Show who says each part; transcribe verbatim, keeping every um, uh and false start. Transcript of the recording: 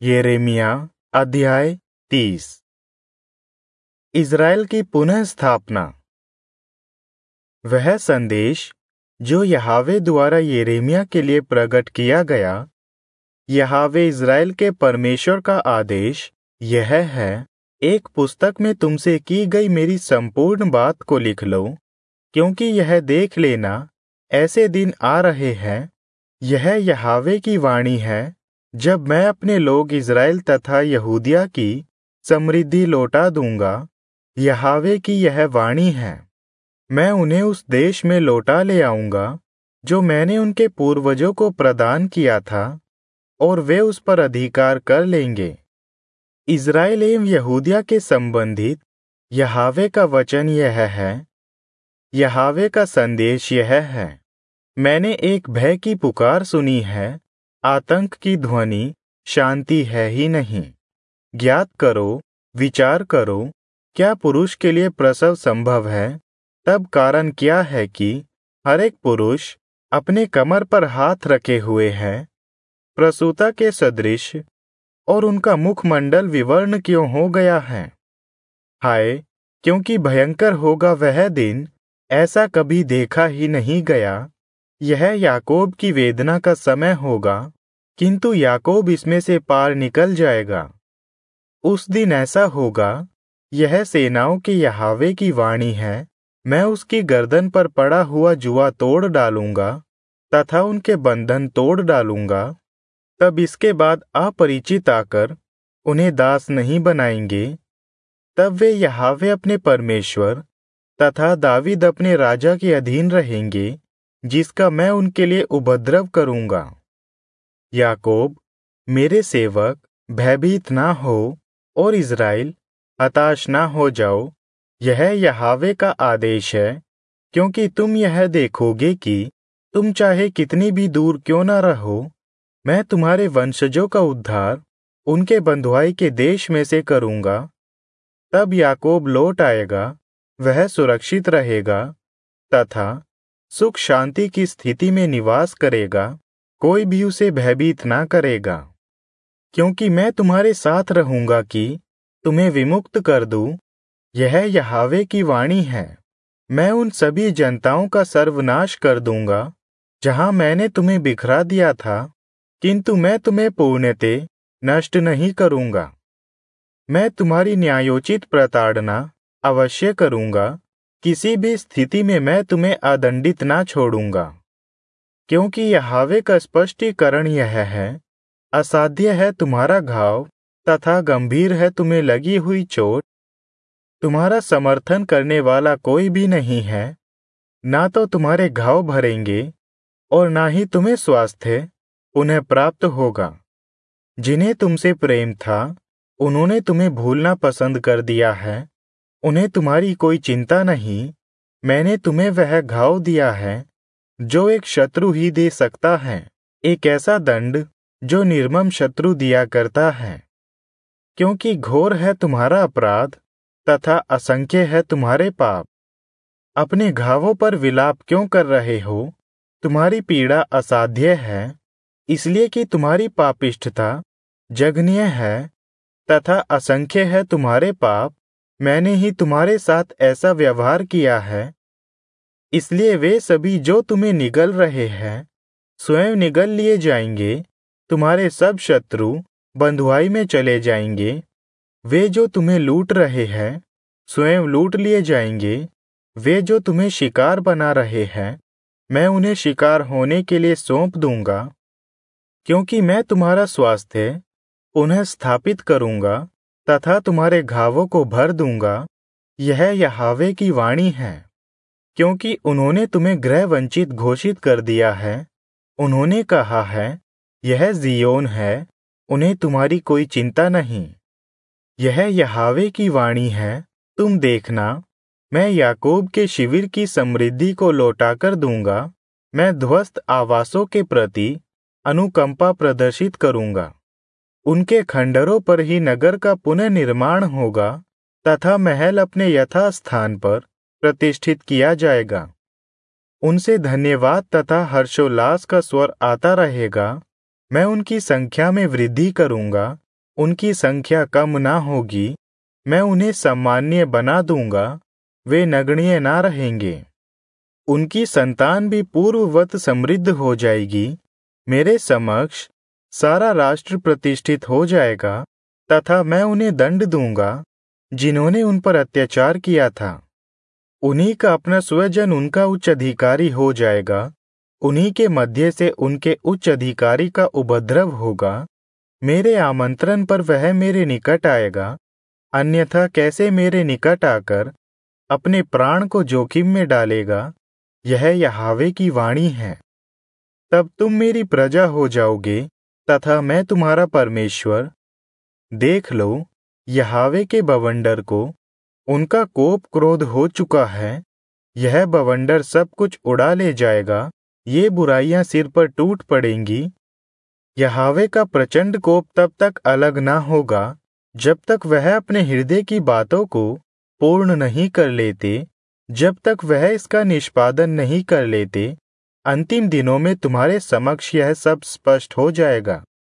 Speaker 1: यिर्मयाह अध्याय तीस। इज़राइल की पुनः स्थापना। वह संदेश जो यहोवा द्वारा यिर्मयाह के लिए प्रकट किया गया। यहोवा इज़राइल के परमेश्वर का आदेश यह है, एक पुस्तक में तुमसे की गई मेरी संपूर्ण बात को लिख लो, क्योंकि यह देख लेना ऐसे दिन आ रहे हैं, यह यहोवा की वाणी है, जब मैं अपने लोग इज़राइल तथा यहूदिया की समृद्धि लौटा दूंगा। यहोवा की यह वाणी है, मैं उन्हें उस देश में लौटा ले आऊंगा जो मैंने उनके पूर्वजों को प्रदान किया था, और वे उस पर अधिकार कर लेंगे। इज़राइल एवं यहूदिया के संबंधित यहोवा का वचन यह है। यहोवा का संदेश यह है, मैंने एक भय की पुकार सुनी है, आतंक की ध्वनि, शांति है ही नहीं। ज्ञात करो, विचार करो, क्या पुरुष के लिए प्रसव संभव है? तब कारण क्या है कि हर एक पुरुष अपने कमर पर हाथ रखे हुए है, प्रसूता के सदृश, और उनका मुखमंडल विवर्ण क्यों हो गया है? हाय, क्योंकि भयंकर होगा वह दिन, ऐसा कभी देखा ही नहीं गया। यह याकूब की वेदना का समय होगा, किंतु याकूब इसमें से पार निकल जाएगा। उस दिन ऐसा होगा, यह सेनाओं के यहोवा की वाणी है, मैं उसकी गर्दन पर पड़ा हुआ जुआ तोड़ डालूंगा तथा उनके बंधन तोड़ डालूंगा। तब इसके बाद अपरिचित आकर उन्हें दास नहीं बनाएंगे। तब वे यहोवा अपने परमेश्वर तथा दावीद अपने राजा के अधीन रहेंगे, जिसका मैं उनके लिए उपद्रव करूंगा। याकूब, मेरे सेवक, भयभीत ना हो, और इज़राइल, हताश ना हो जाओ। यह यहोवा का आदेश है, क्योंकि तुम यह देखोगे कि तुम चाहे कितनी भी दूर क्यों न रहो, मैं तुम्हारे वंशजों का उद्धार उनके बंधुआई के देश में से करूंगा। तब याकूब लौट आएगा, वह सुरक्षित रहेगा तथा सुख शांति की स्थिति में निवास करेगा, कोई भी उसे भयभीत ना करेगा। क्योंकि मैं तुम्हारे साथ रहूंगा कि तुम्हें विमुक्त कर दूं, यह यहोवा की वाणी है। मैं उन सभी जनताओं का सर्वनाश कर दूंगा जहां मैंने तुम्हें बिखरा दिया था, किंतु मैं तुम्हें पूर्णतः नष्ट नहीं करूंगा। मैं तुम्हारी न्यायोचित प्रताड़ना अवश्य करूंगा, किसी भी स्थिति में मैं तुम्हें अदंडित ना छोड़ूंगा। क्योंकि यहोवा का स्पष्टीकरण यह है, असाध्य है तुम्हारा घाव तथा गंभीर है तुम्हें लगी हुई चोट। तुम्हारा समर्थन करने वाला कोई भी नहीं है, ना तो तुम्हारे घाव भरेंगे और ना ही तुम्हें स्वास्थ्य पुनः प्राप्त होगा। जिन्हें तुमसे प्रेम था, उन्होंने तुम्हें भूलना पसंद कर दिया है, उन्हें तुम्हारी कोई चिंता नहीं। मैंने तुम्हें वह घाव दिया है जो एक शत्रु ही दे सकता है, एक ऐसा दंड जो निर्मम शत्रु दिया करता है। क्योंकि घोर है तुम्हारा अपराध तथा असंख्य है तुम्हारे पाप। अपने घावों पर विलाप क्यों कर रहे हो? तुम्हारी पीड़ा असाध्य है, इसलिए कि तुम्हारी पापिष्ठता जघन्य है तथा असंख्य है तुम्हारे पाप। मैंने ही तुम्हारे साथ ऐसा व्यवहार किया है। इसलिए वे सभी जो तुम्हें निगल रहे हैं, स्वयं निगल लिए जाएंगे। तुम्हारे सब शत्रु बंधुआई में चले जाएंगे। वे जो तुम्हें लूट रहे हैं, स्वयं लूट लिए जाएंगे। वे जो तुम्हें शिकार बना रहे हैं, मैं उन्हें शिकार होने के लिए सौंप दूंगा। क्योंकि मैं तुम्हारा स्वास्थ्य पुनः स्थापित करूंगा तथा तुम्हारे घावों को भर दूंगा। यह यहोवा की वाणी है। क्योंकि उन्होंने तुम्हें गृह वंचित घोषित कर दिया है। उन्होंने कहा है, यह ज़िय्योन है, उन्हें तुम्हारी कोई चिंता नहीं। यह यहोवा की वाणी है, तुम देखना, मैं याकूब के शिविर की समृद्धि को लौटाकर दूंगा। मैं ध्वस्त आवासों के प्रति अनुकंपा प्रदर्शित करूंगा। उनके खंडरों पर ही नगर का पुनः निर्माण होगा तथा महल अपने यथास्थान पर प्रतिष्ठित किया जाएगा। उनसे धन्यवाद तथा हर्षोल्लास का स्वर आता रहेगा। मैं उनकी संख्या में वृद्धि करूंगा उनकी संख्या कम ना होगी। मैं उन्हें सामान्य बना दूंगा, वे नगण्य ना रहेंगे। उनकी संतान भी पूर्ववत समृद्ध हो जाएगी। मेरे समक्ष सारा राष्ट्र प्रतिष्ठित हो जाएगा, तथा मैं उन्हें दंड दूंगा जिन्होंने उन पर अत्याचार किया था। उन्हीं का अपना स्वजन उनका उच्च अधिकारी हो जाएगा। उन्हीं के मध्य से उनके उच्च अधिकारी का उपद्रव होगा। मेरे आमंत्रण पर वह मेरे निकट आएगा, अन्यथा कैसे मेरे निकट आकर अपने प्राण को जोखिम में डालेगा। यह यहोवा की वाणी है। तब तुम मेरी प्रजा हो जाओगे तथा मैं तुम्हारा परमेश्वर। देख लो, यहोवा के बवंडर को उनका कोप क्रोध हो चुका है। यह बवंडर सब कुछ उड़ा ले जाएगा। ये बुराइयां सिर पर टूट पड़ेंगी। यहोवा का प्रचंड कोप तब तक अलग ना होगा जब तक वह अपने हृदय की बातों को पूर्ण नहीं कर लेते, जब तक वह इसका निष्पादन नहीं कर लेते। अंतिम दिनों में तुम्हारे समक्ष यह सब स्पष्ट हो जाएगा।